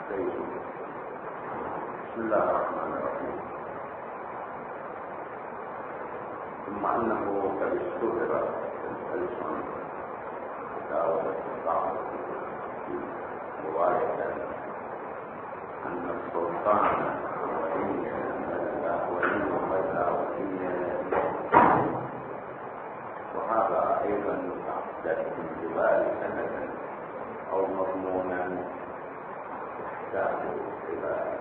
بسم الله الرحمن الرحيم. ثم انه قد اشتهر في الالسن دعوه بعض روايه ان السلطان ولي وهذا ايضا يحدث من جبال سنه او مضمونا يحتاج الى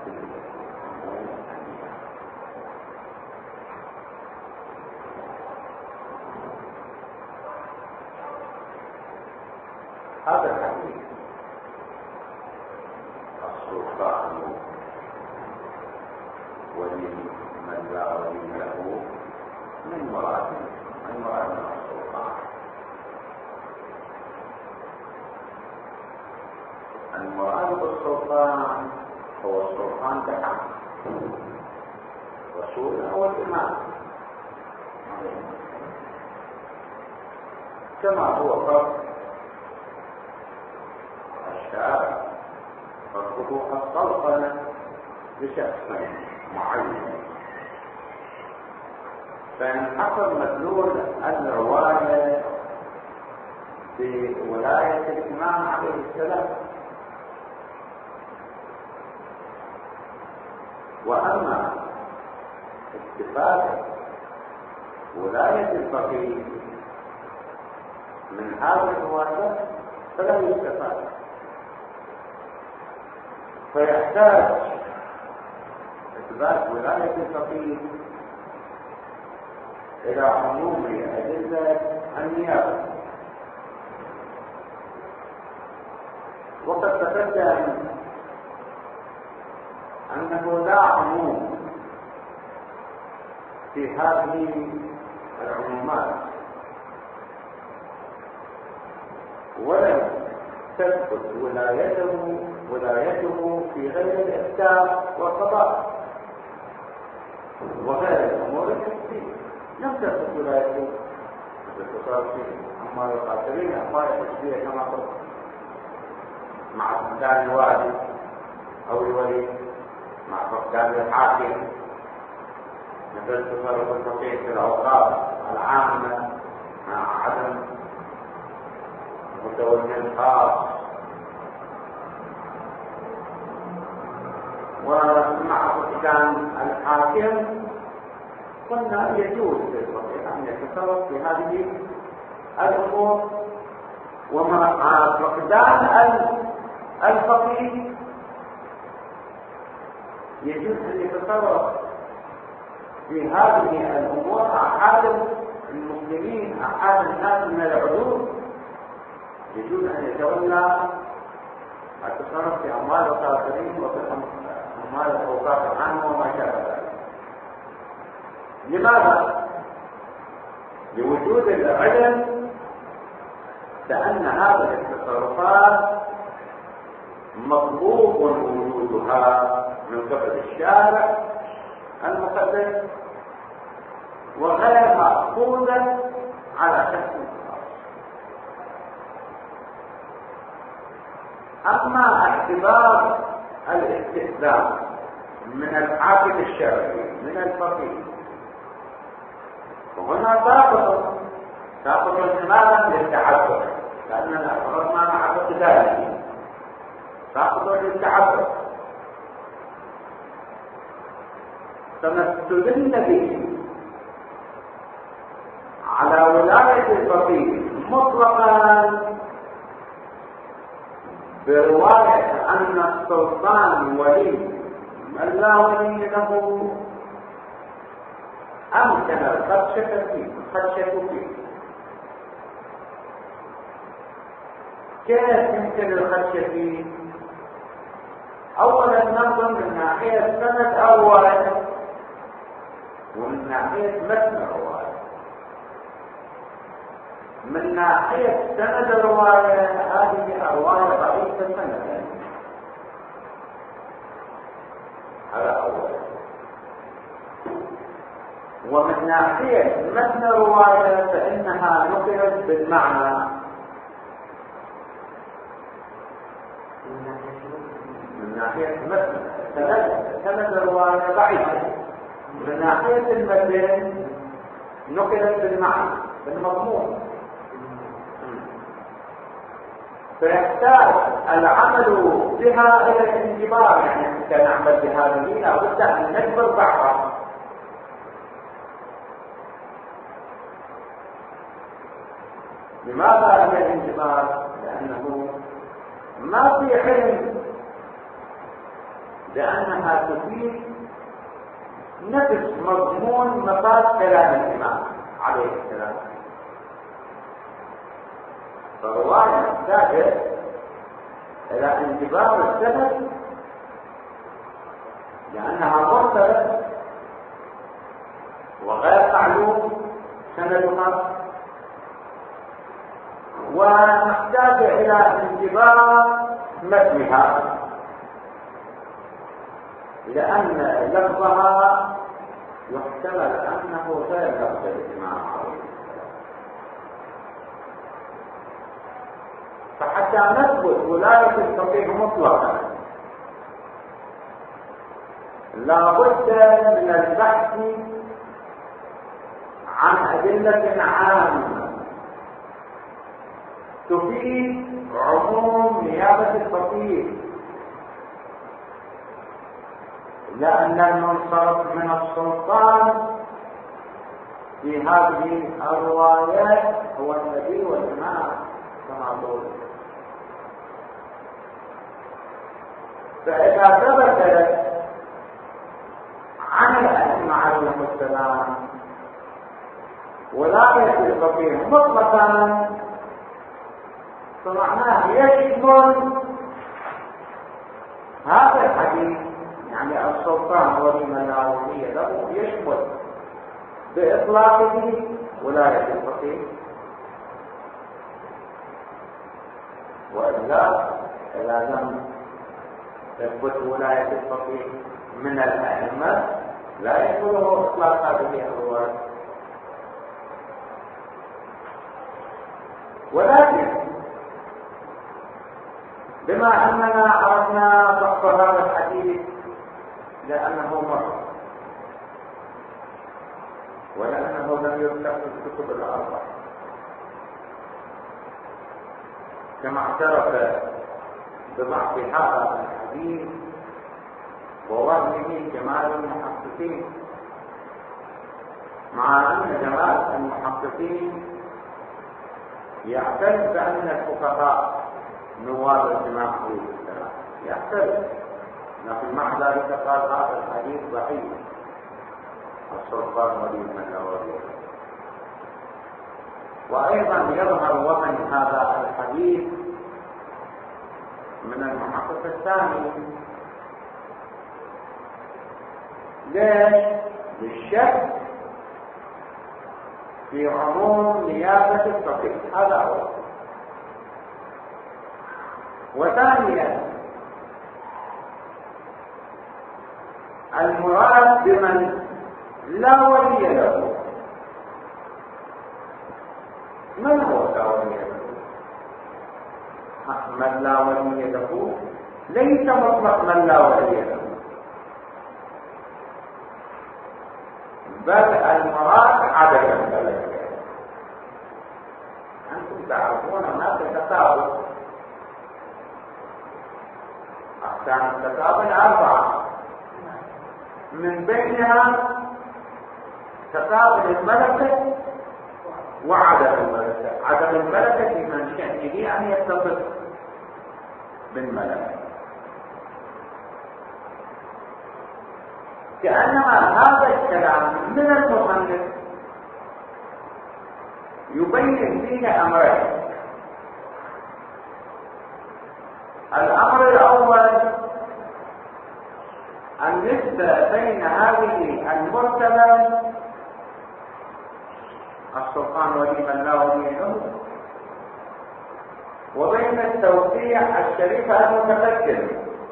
هذا الحديث السلطان ولي من لا ولي له من مراد السلطان. المراد بالسلطان هو السلطان بحق رسول او الامام، كما هو فرق الشارع فرقه السلطنه بشخص معين. فإن حصل مدلول الرواية بولاية الإمام عليه السلام، وأما استفادة ولاية الفقيه من هذه الرواية فلا يستفاد، فيحتاج إثبات ولاية الفقيه إلى عموم أدلة النيابة. وقد تقدم أنه لا عموم في هذه العمومات، ولم تثبت ولايته في غير الإفتاء والقضاء وغير الأمور الحسية. لم تثبت ولايته باختصار فيه أما القاتلين أموال الحسية كما قلت مع فقدان الوالي أو الولي، مع فقدان الحاكم، مثل تصرف الفقيه في الأوقاف العامة مع عدم متولي الخاص، ومع فقدان الحاكم قلنا يجوز للفقيه أن يتصرف في هذه الأمور. ومع فقدان الفقيه يجوز أن يتصرف في هذه الأمور أحد المسلمين، أحد الناس من العدول، يجوز أن يتولى التصرف في أموال القاصرين وفي أموال الأوقاف العامة وما شابه ذلك. لماذا؟ لوجود العلم بأن هذه التصرفات مطلوب وجودها من قبل الشارع المقدس وغير مأخوذة على شخص خاص. أما اعتبار الاستخدام من الحاكم الشرعي من الفقيه وهنا تأخذ لماذا؟ للتعبد، لأن الأفراد ما نعبد ذلك، تأخذ للتعبد. فما استدل به على ولاية الفقيه مطلقا برواية أن السلطان ولي من لا ولي له أمكن الخدشة فيه. كيف يمكن الخدشة فيه؟ أولا ننظر من ناحية سند الرواية ومن ناحية متن الرواية. من ناحية سند الرواية هذه الرواية ضعيفة سندا، هذا أولا. ومن ناحية متن الرواية فإنها نقلت بالمعنى، من ناحية سند الرواية ضعيفة، من ناحية المتن نقلت بالمعنى بالمضمون، فيحتاج العمل بها إلى الانجبار. يعني حتى نعمل بهذه لابد أن نجبر بعضها. لماذا هي الانجبار؟ لأنه ما في علم لأنها تفيد نفس مضمون مفاد كلام الإمام عليه السلام. فالرواية محتاجة إلى انجبار السند لأنها مرسلة وغير معلوم سندها، ونحتاج إلى انجبار متنها لأن لفظها يحتمل أنه غير لفظ الإمام عليه السلام. فحتى نثبت ولاية الفقيه مطلقا لا بد من البحث عن أدلة عامة تفيد عموم نيابة الفقيه، لأن المنصرف من السلطان في هذه الروايات هو النبي والإمام كما قلت. فإذا ثبت عن الأئمة عليهم السلام ولاية الفقيه مطلقا فمعناه يشمل هذا الحديث، يعني السلطان ولي من لا ولي له يشمل بإطلاقه ولاية الفقيه، وإلا إذا لم تثبت ولاية الفقيه من الأئمة لا يكون إطلاق هذه الرواية. ولكن بما أننا عرفنا ضبط هذا الحديث لأنه مر ولأنه لم يذكر في الكتب الأربعة كما اعترف بضعف هذا الحديث ووهمه جمال المحققين، مع أن جمال المحققين يعترف بأن الفقهاء نواب الإمام عليه السلام، يعترف، لكن مع ذلك قال هذا الحديث ضعيف، السلطان ولي من لا ولي له. وأيضا يظهر وهن هذا الحديث من المحقق الثاني. ليش؟ للشك في عموم نيابة الفقيه، هذا هو. وثانيا المراد بمن لا ولي له، من هو لا ولي له؟ من لا ولي له ليس مطلق من لا ولي له، بل المراد عدم الملك. أنتم تعرفون هناك تفاوت، أقسام التفاوت 4، من بينها تفاوت الملكة وعدم الملكة. عدم الملكة من شأنه أن يتصف بالملكة، كأنما هذا الكلام من المصنف يبين فيه أمرين. الأمر الأول النسبة بين هذه المرتبة السلطان ولي من لا ولي له وبين التوقيع الشريفة المتقدم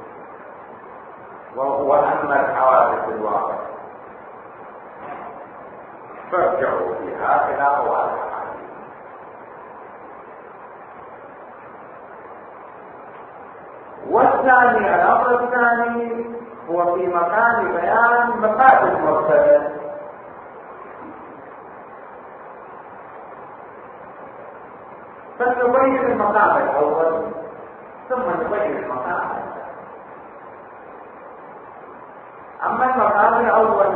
وهو أما الحوادث الواقع، فارجعوا فيها إلى أوائل الحديث. والثاني الأمر الثاني هو في مكان بيان مفاسد مرتبة، فنبين المقام الأول ثم نبين المقام الثاني. أما المقام الأول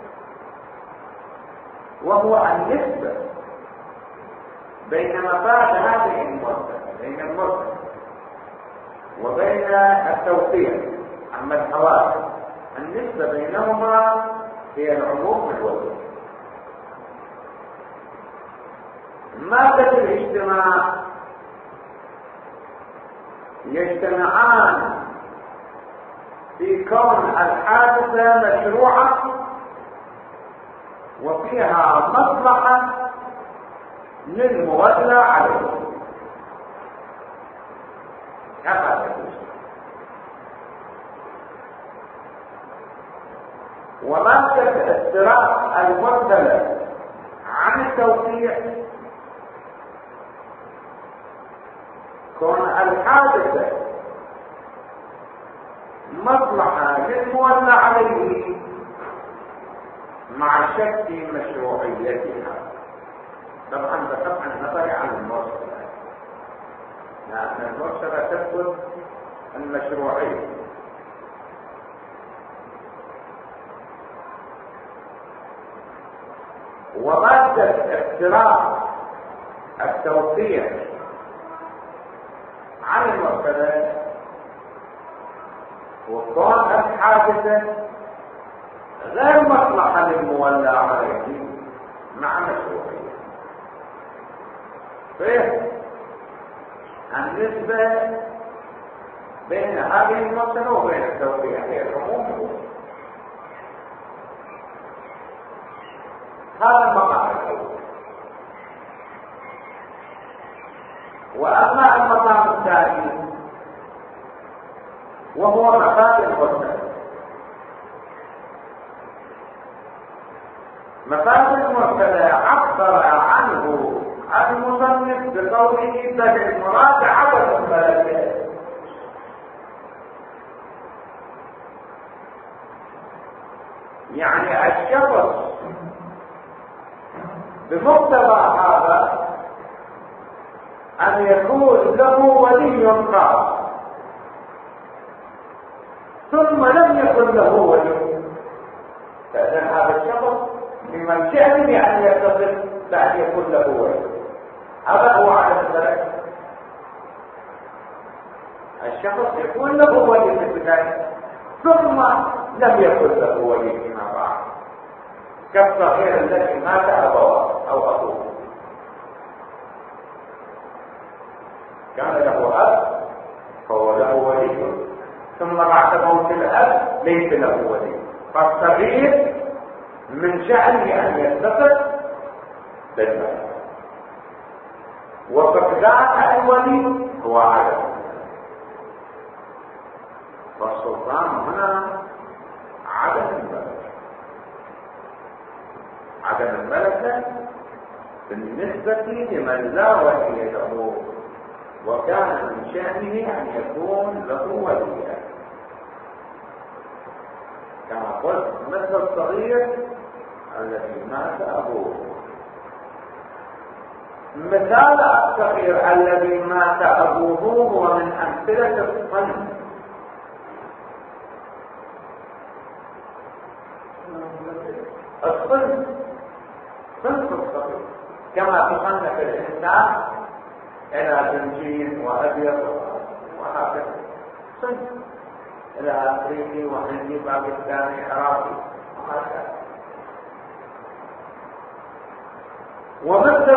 وهو النسبة بين مفاد هذه المرتبة، بين المرتبة وبين التوقيع. أما الحوادث النسبة بينهما هي العموم الوجه. مادة الاجتماع يجتمعان في كون الحادثة مشروعة وفيها مصلحة للمولى عليه. ومادة افتراق المرتبة عن التوقيع كون الحادثة مصلحة للمولى عليه مع شك في مشروعيتها. طبعا بقطع النظر عن المرسلة، لأن المرسلة تثبت المشروعية. ومادة افتراق التوقيع عن المرسلة وكون الحادثة غير مصلحة للمولى عليه مع مشروعية. فيه النسبة بين هذه المرسلة وبين التوقيع هي العموم. هذا المقام الأول. وأما المقام الثاني وهو مفاد المرسل. مفاد المرسل عبر عنه المصنف بقوله بل المراد عدد الملكات. يعني الشخص بمقتضى هذا أن يكون له ولي خاص ثم لم يكن له ولي، فإذا هذا الشخص بمن شأنه أن يتصل بأن يكون له ولي. هذا هو عدد الملك. الشخص يكون له ولي في البداية ثم لم يكن له ولي فيما بعد، كالصغير الذي مات أبواه أو أبوه، كان له أب فهو له ولي، ثم بعد موت الأب ليس له ولي، فالصغير من شأنه أن يتصل بالملك. وفقدان الولي هو عدم، والسلطان هنا عدم الملك. عدم الملك بالنسبة لمن لا ولي له وكان من شأنه أن يكون له وليا، كما قلت مثل الصغير الذي مات أبوه. مثال الصغير الذي مات أبوه هو من أمثلة الصنف. الصنف صنف الصغير كما تصنف الإنسان إلى بنجين وأبيض وهكذا، صنف إلى أفريقي وهندي باكستاني عراقي وهكذا. ومثل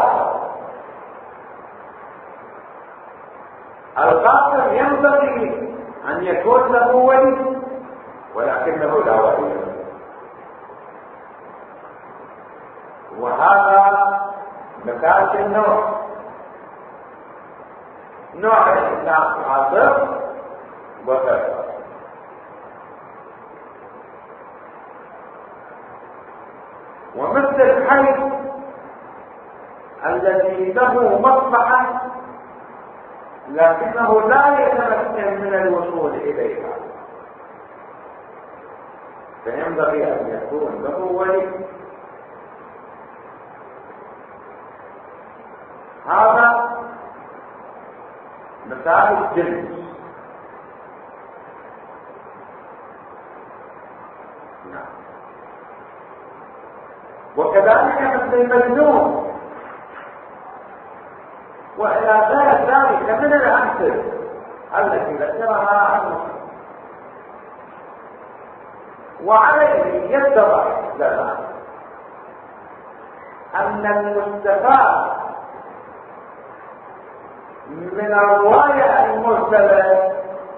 القاصر ينبغي أن يكون له ولي ولكنه لا ولي له، وهذا مثال النوع. نوع الإنسان قاصر وكذا. ومثل الحي الذي له مصلحة لكنه لا يتمكن من الوصول إليها، فينبغي أن يكون له ولي. هذا مثال الجنس. وكذلك مثل المجنون وإلى غير ذلك من الأمثلة التي ذكرها المسلم. وعليه يتضح لنا أن المستفاد من الرواية المرسلة،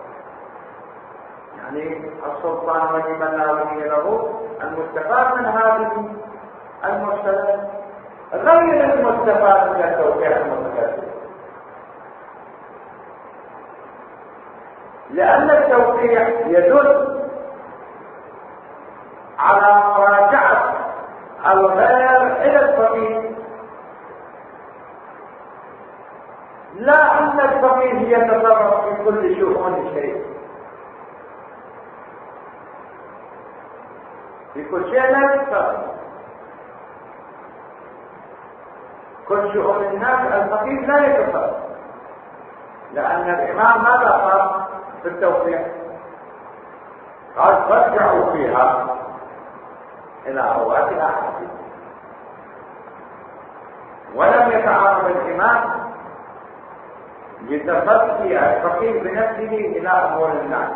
يعني السلطان ولمن لا ولي له، المستفاد من هذه المرسلة غير المستفاد من التوقيع المتكلم، لأن التوقيع يدل على مراجعة الغير إلى الفقيه، لا أن الفقيه يتصرف في كل شؤون الشيء، في كل شيء لا يتصرف، كل شؤون الناس الفقيه لا يتصرف، لأن الإمام ماذا قال في التوقيع؟ قال رجعوا فيها إلى رواة أحد، ولم يتعرض الإمام لتصدي الفقيه بنفسه إلى أمور الناس.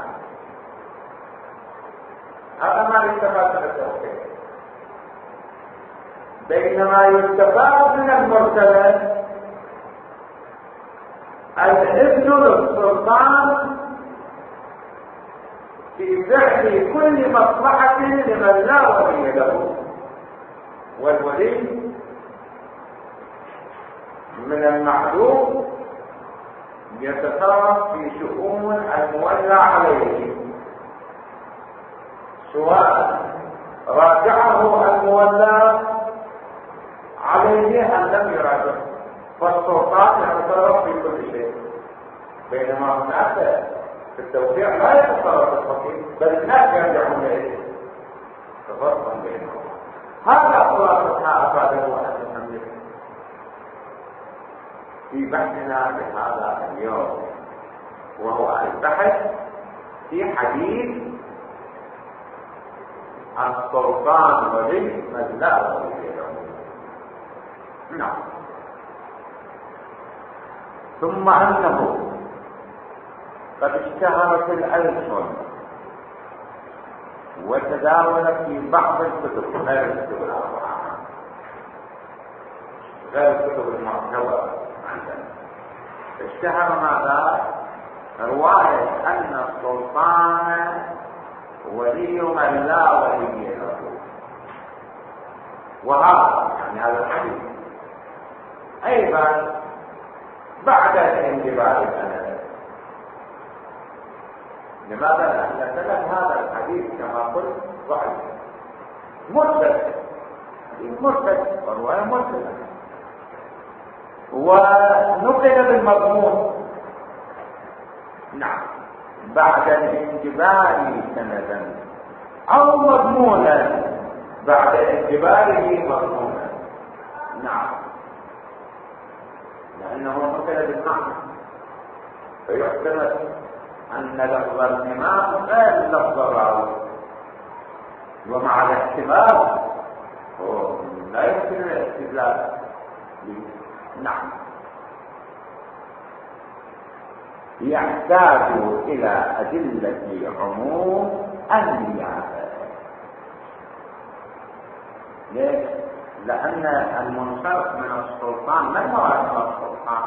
هذا ما يستفاد من التوقيع. بينما يستفاد من المرسلة الإذن للسلطان في فعل كل مصلحة لمن لا ولي له، والولي من المعلوم يتصرف في شؤون المولى عليه، سواء راجعه المولى عليه أن لم يراجعه، فالسلطان يتصرف في كل شيء. بينما هناك في التوقيع لا يتصرف الفقيه، بل الناس يرجعون اليه، تفرقا بينهم. هذا خلاصة ما افاده ان نملك في بحثنا بهذا اليوم، وهو البحث في حديث السلطان ولي من لا ولي له. نعم. ثم انه قد اشتهرت الألسن وتداول في بعض الكتب غير الكتب الأربعة، غير الكتب المعتبرة عندنا، اشتهر ماذا؟ رواية أن السلطان ولي من لا ولي له. وهذا يعني هذا الحديث أيضا بعد الانجبار الأنس. لماذا؟ لأن سند هذا الحديث كما قلت ضعيف مرسل، مرسل ورواية مرسلة، ونقل بالمضمون. نعم، بعد الانجبار سندا أو مضمونا بعد انجباره مضمونا. نعم، لأنه نقل بالمعنى، فيحتمل أن لفظ الإمام غير لفظ الراوي، ومع الاحتمال لا يمكن الاستدلال. نعم، يحتاج إلى أدلة عموم النيابة. ليش؟ لأن المنصرف من السلطان ما المراد من السلطان؟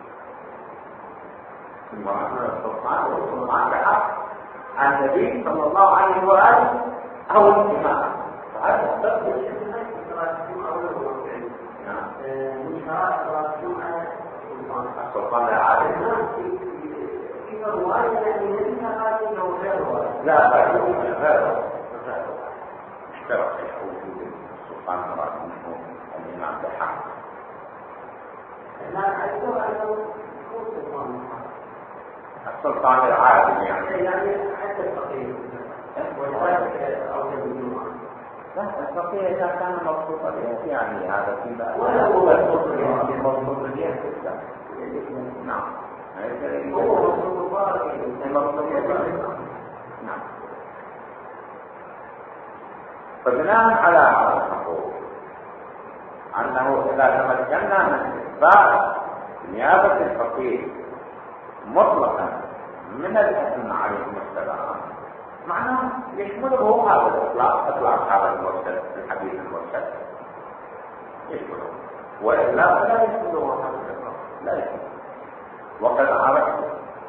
المراد من السلطان والسلطان بحق النبي صلى الله عليه وآله أو الإمام. فهذا تقول السلطان العادل في رواية يعني ليس هذه لو غير رواية. لا غير اشترط وجود السلطان مراد منه الإمام بحق. لا أعرف أنه هو السلطان السلطان العادل يعني حتى الفقيه أو الجمعة. لا الفقيه إذا كان مبسوط اليد يعني هذا في بأس ولا هو مبسوط اليد نعم هو مبسوط نعم. فبناء على هذا الحقوق أنه إذا تمكنا من إثبات نيابة الفقيه مطلقا من الأئمة عليهم السلام معناه يشمله هذا الإطلاق، إطلاق هذا المرشد الحديث المرشد يشمله، وإلا فلا يشمله هذا الإطلاق، لا يشمله. وقد عرفت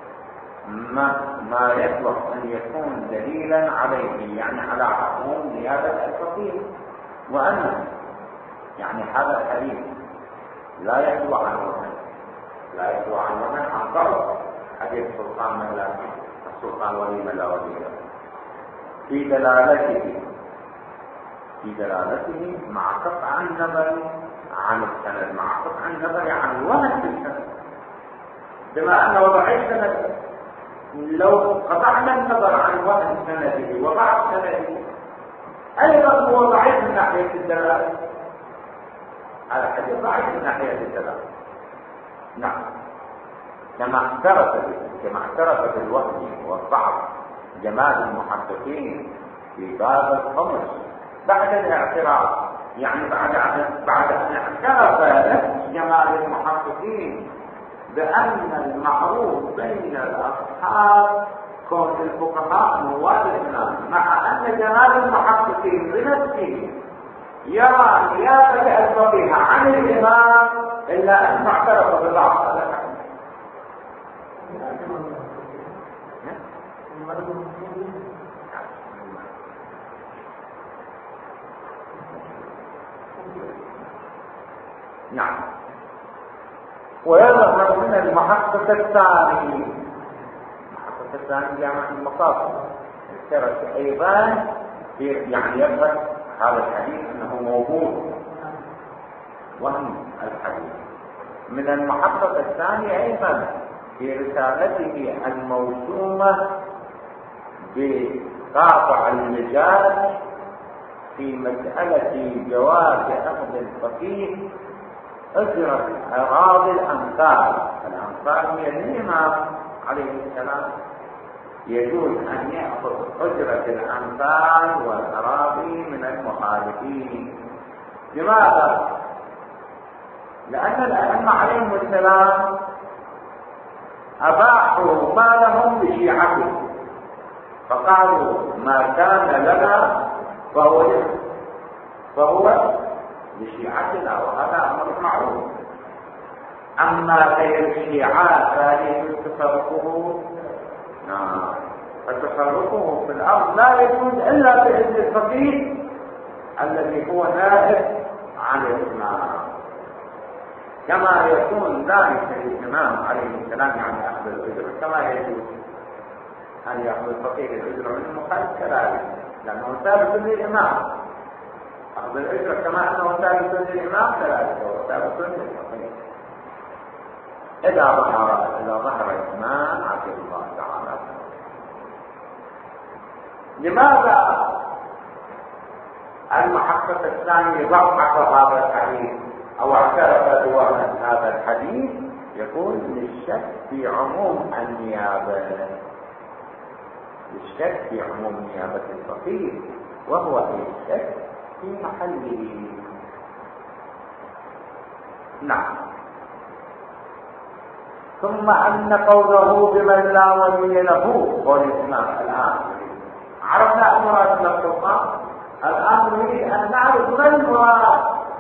ما يصلح أن يكون دليلا عليه، يعني على عموم نيابة الفقيه، وأن يعني هذا الحديث لا يخلو عن وهن، لا يخلو عن وهن عن ضرب حديث سلطان من لا السلطان ولي من لا ولي له في دلالته مع قطع النظر عن السند، مع قطع النظر عن الوهن في السند، بما أن وضع السند لو قطعنا النظر عن وهن سنده وضعف سنده أيضا هو ضعيف من ناحية الدلالة، هذا حديث ضعيف من ناحية الدلالة. نعم، كما اعترف بالوهم والضعف جماعة المحققين في باب الخمس بعد الاعتراف، يعني بعد أن اعترف جماعة المحققين بأن المعروف بين الأصحاب كون الفقهاء موالدنا، مع أن جماعة المحققين بنفسه يرى نيابة الفقيه عن الإمام إلا أن اعترف بضعف هذا الحديث. نعم. ويظهر من المحقق الثاني جامع المقاصد اشترك أيضا يعني يظهر هذا الحديث أنه موجود وهم الحديث من المحقق الثاني أيضا في رسالته الموسومة بقاطع اللجاج في مسألة جواز أخذ الفقيه أجرة أراضي الأمثال هي الإمام عليه السلام، يجوز أن يأخذ أجرة الأمثال والأراضي من المخالفين. لماذا؟ لأن الأئمة عليهم السلام أباحوا ما لهم بشيعته، فقالوا ما كان لنا فهو لشيعتنا، وهذا أمر معروف. أما غير الشيعات فهذه فتصرفه في الأرض لا يجوز إلا بإذن الفقيه الذي هو نائب عن الإمام، كما يكون ذلك للإمام عليه السلام يعني أخذ الأجرة، كما يجوز أن يأخذ الفقيه الأجرة من المخالف كذلك، لأنه ثابت للإمام. أخذ الأجرة كما أنه ثابت للإمام كذلك هو ثابت للفقيه إذا ظهر الإمام عبد الله تعالى. لماذا المحقق الثاني ضعف هذا الحديث أو اعترف بوهن هذا الحديث؟ يقول للشك في عموم النيابة، للشك في عموم نيابة الفقيه، وهو الشك في محله. نعم. ثم أن قوله بمن لا ولي له قول الإمام. الآن عرفنا المراد بالسلطان، الآن نريد أن نعرف ما المراد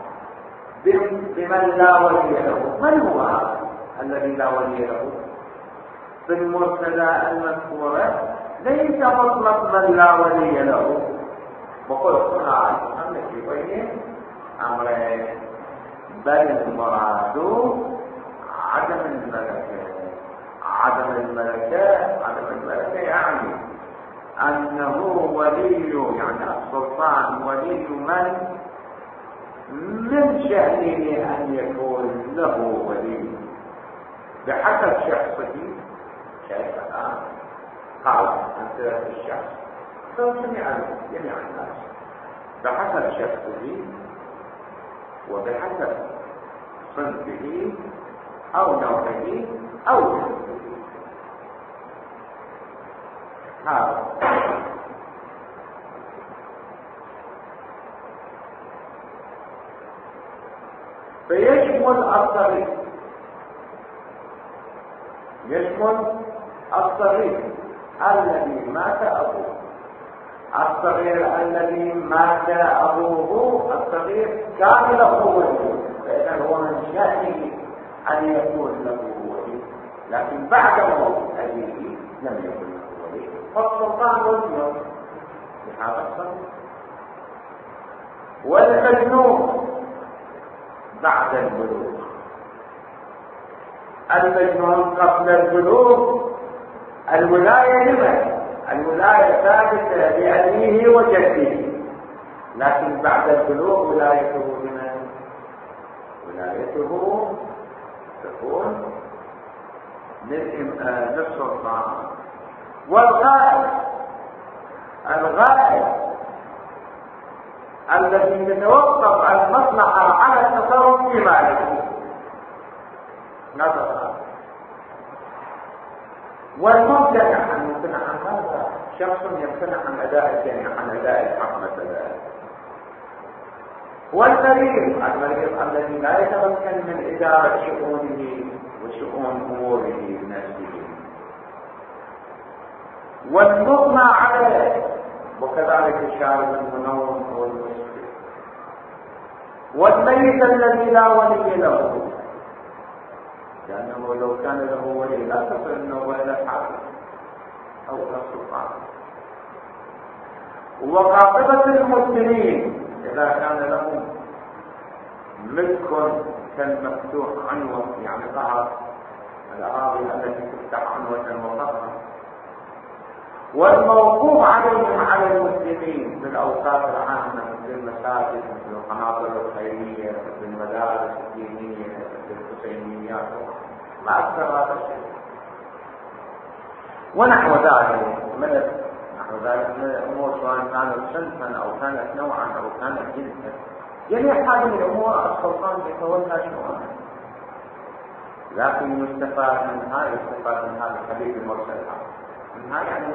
بمن لا ولي له. من هو هذا الذي لا ولي له؟ في المرتدى المذكورة ليس مطلق من لا ولي له، وقل هنا أن في بين أمرين، بل المراد عدم الملكة يعني أنه ولي، يعني السلطان ولي من شأنه أن يكون له ولي بحسب شخصه شايف الآن قال أمثلة الشخص جميع الناس بحسب شخصه وبحسب صنفه أو نوعه أو جنسه. هذا فيشمل الصغير، يشمل الصغير الذي مات أبوه، الصغير الذي مات أبوه، الصغير كان له ولي، فإذا هو من شأنه أن يكون له ولي، لكن بعد موت أبيه لم يكن له ولي، فالسلطان ولي لهذا الصغير. والمجنون بعد البلوغ، المجنون قبل البلوغ الولاية لمن؟ الولاية ثابتة لأبيه وجده، لكن بعد البلوغ ولايته لمن؟ ولايته تكون للسلطان. والغائب، الغائب الذي يتوقف المصلحة على التصرف في ماله نظرا. والممتنع أن يمتنع عن هذا شخص يمتنع عن أداء الجنة، عن أداء الحق مثلا. والمريض، المريض الذي لا يتمكن من إدارة شؤونه وشؤون أموره بنفسه. والمغمى عليه، وكذلك الشارب المنوم والمسكر. والميت الذي لا ولي له، لأنه لو كان له ولي لا تصل النوبة إلى الحاكم أو إلى السلطان. وقاطبة المسلمين إذا كان لهم ملك كالمفتوح عنوة، يعني ظهر الأراضي التي تفتح عنوة وظهرا. والموقوف عليهم على المسلمين بالأوقات العامة مثل المساجد، مثل القناطر الخيرية، مثل المدارس الدينية، مثل الحسينيات، ما أكثر هذا الشيء. ونحو ذلك من الأمور، سواء كانت صنفا أو كانت نوعا أو كانت جنسا، جميع هذه الأمور السلطان يتولى شؤونها. لكن يستفاد من هذا الحديث المرسل، منها يعني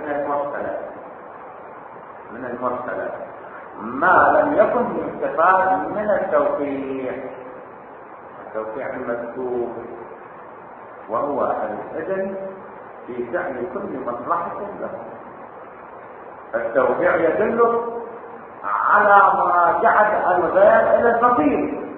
من المرسلات ما لم يكن يستفاد من التوقيع المذكور، وهو الإذن في فعل كل مصلحة له. التوقيع يدل على مراجعة الغير إلى الفقير،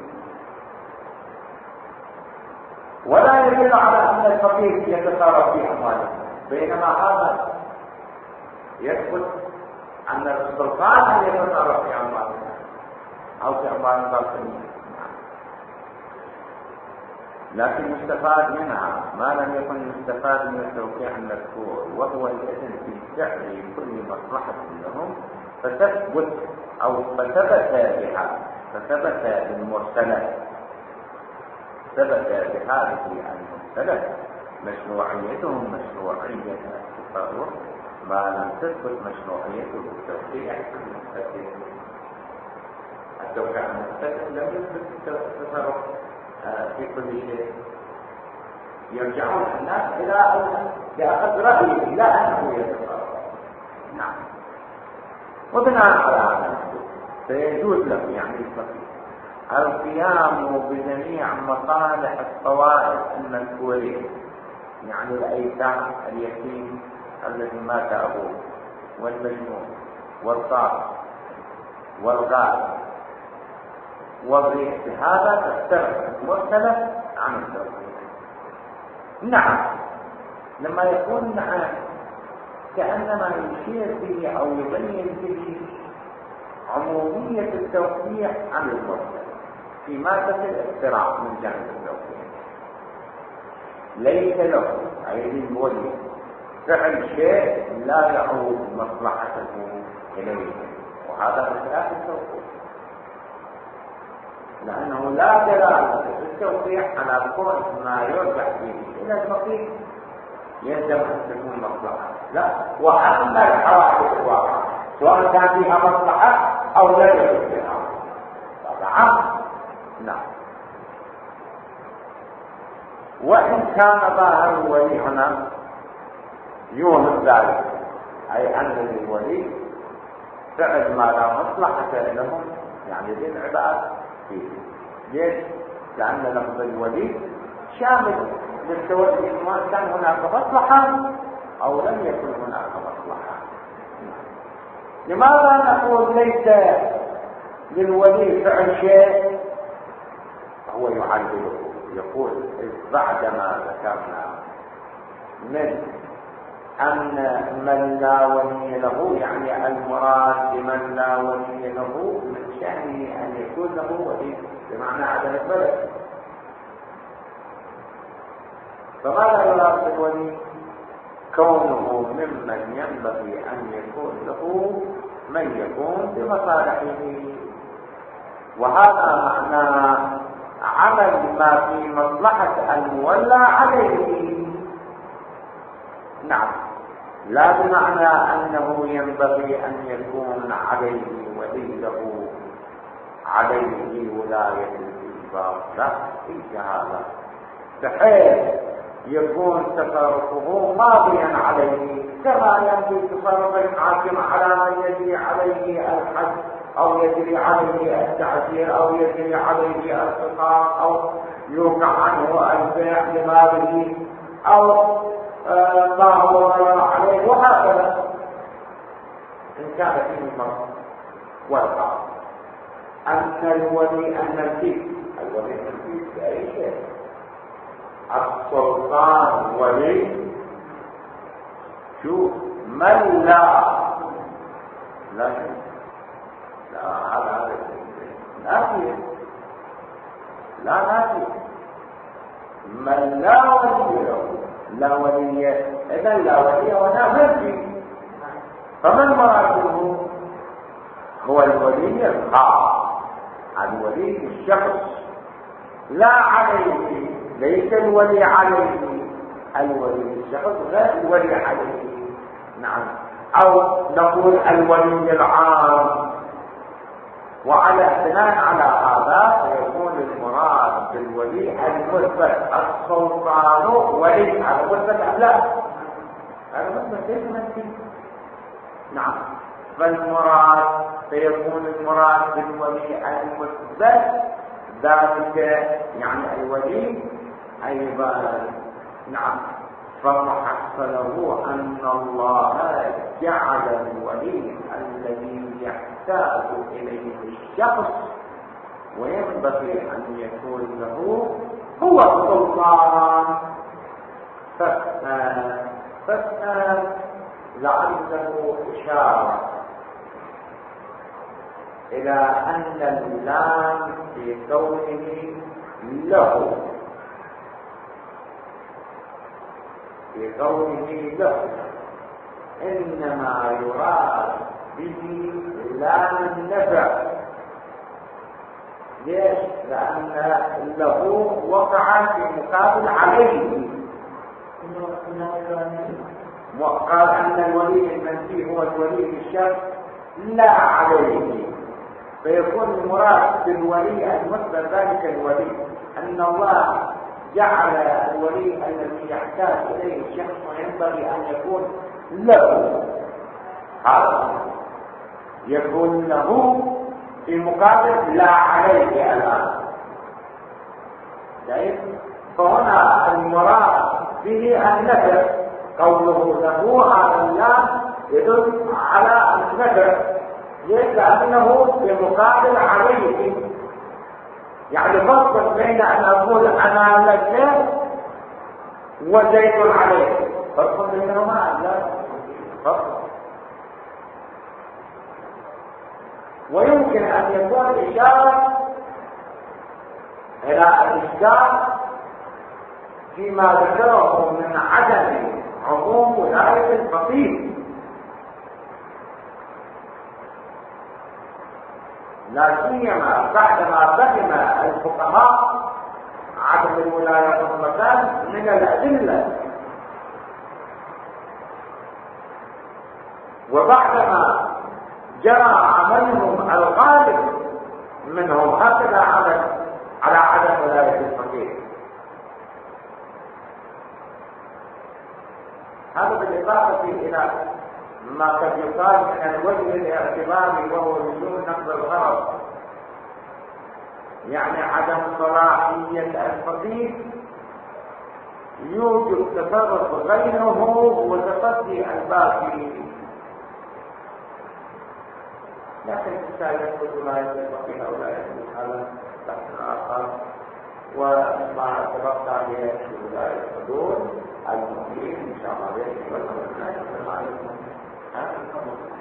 ولا يدل على أن الفقير يتصرف في أمواله، بينما هذا يثبت أن السلطان يتصرف في أمواله أو في أموال الباطنية. لكن يستفاد منها ما لم يكن يستفاد من التوقيع المذكور، وهو الإذن في فعل كل مصلحة لهم، فثبت بالمرسلات، ثبت بهذه المرسلات مشروعيتهم مشروعية التصرف، ما لم تثبت مشروعيته بالتوقيع التوقيع المستقل لم يثبت التصرف في كل شيء. يرجعون الناس إلى أخذ رأيه لا أنه يتصرف. نعم. وبناء على هذا سيجوز له يعني القيام بجميع مصالح الطوائف المذكورين، يعني الأيتام، اليتيم الذي مات أبوه، والمجنون، والطارق، والغائب، والضيف، هذا تختلف المرسلة عن التوقيع. نعم، لما يكون كأنما يشير به أو يبين به عمومية التوقيع عن المرسل في مادة الاقتراع من جانب التوقيع، ليس له أي للولي فعل شيء لا يعود مصلحته إليه، وهذا بخلاف التوقيع، لأنه لا دلالة في التوقيع على كون ما يرجع فيه إلى الفقير يلزم أن تكون مصلحة، لا. وأما الحوادث الواقعة سواء كان فيها مصلحة أو لا يكون فيها طبعا نعم. وإن كان ظاهر الولي هنا يوهم ذلك، أي أن الولي فعل ما لا مصلحة لهم يعني للعباد فيه. ليش؟ لأن لفظ الولي شامل للتولي سواء كان هناك مصلحة أو لم يكن هناك مصلحة. لماذا نقول ليس للولي فعل شيء؟ هو يعلله، يقول بعدما ذكرنا من أن من لا ولي له، يعني المراد بمن لا ولي له من شأنه أن يكون له ولي بمعنى عدم البلد. فماذا يراد بالولي؟ كونه ممن ينبغي أن يكون له من يكون بمصالحه، وهذا معنى عمل ما في مصلحة المولى عليه. نعم، لا بمعنى أنه ينبغي أن يكون عليه ولي له عليه ولاية الإجبار، لا ليس هذا، بحيث يكون تصرفه ماضيا عليه كما يمضي تصرف الحاكم على من يجري عليه الحد أو يجري عليه التعزير أو يجري عليه القصاص أو يوقع عنه البيع لماله أو ما هو عليه، وهكذا إن كان فيه المرض والقصاص. أن الولي النفيس، الولي النفيس بأي شيء، السلطان ولي شو من لا هذا نافية، لا نافية. من لا ولي له لا ولي، إذا لا ولي ولا منفي. فمن مراده؟ هو الولي الخاص، الولي الشخص لا عليه، ليس الولي عليه، الولي الشخص غير الولي عليه. نعم، أو نقول الولي العام. وعلى بناء على هذا فيكون المراد بالولي المثبت السلطان ولي. هذا مثبت أم لا؟ هذا مثبت ليس منفي. نعم، فالمراد فيكون المراد بالولي المثبت ذلك يعني الولي أيضا. نعم، فمحصله أن الله جعل الولي الذي يحتاج إليه الشخص وينبغي أن يكون له هو السلطان. فاسأل لعله إشارة إلى أن اللام في كونه له، في قوله له إنما يراد به لام النفع. ليش؟ لأن له وقع في مقابل عليه، وقال أن الولي المنفي هو الولي الشخص لا عليه، فيكون المراد بالولي المثبت ذلك الولي أن الله جعل الولي الذي يحتاج إليه الشخص وينبغي أن يكون له، هذا يكون له في مقابل لا عليه الآن. فهنا المراد به النفع، قوله له هذا اللام يدل على النفع. ليش؟ لأنه في مقابل عليه، يعني فرق بين أن أقول أنا لك وزيد عليه، فرق بينهما لا فرق. ويمكن أن يكون إشارة إلى الإشكال فيما ذكره من عدم عموم ولاية الفقيه، لا سيما بعدما فهم الفقهاء عدم الولاية مطلقا من الأدلة وبعدما جرى عملهم الغالب منهم هكذا على عدم ولاية الفقيه. هذا بالإضافة إلى ما قد يقال من الوجه الاعتباري وهو لزوم نقض الغرض، يعني عدم صلاحية الفقيه يوجد تصرف غيره وتصدي الباقي، لكن الإنسان يثبت ولاية الفقيه أو لا يثبت هذا بحث آخر. وما تبقى عليه ولاية الحدود المؤمنين إن شاء الله بإذن الله.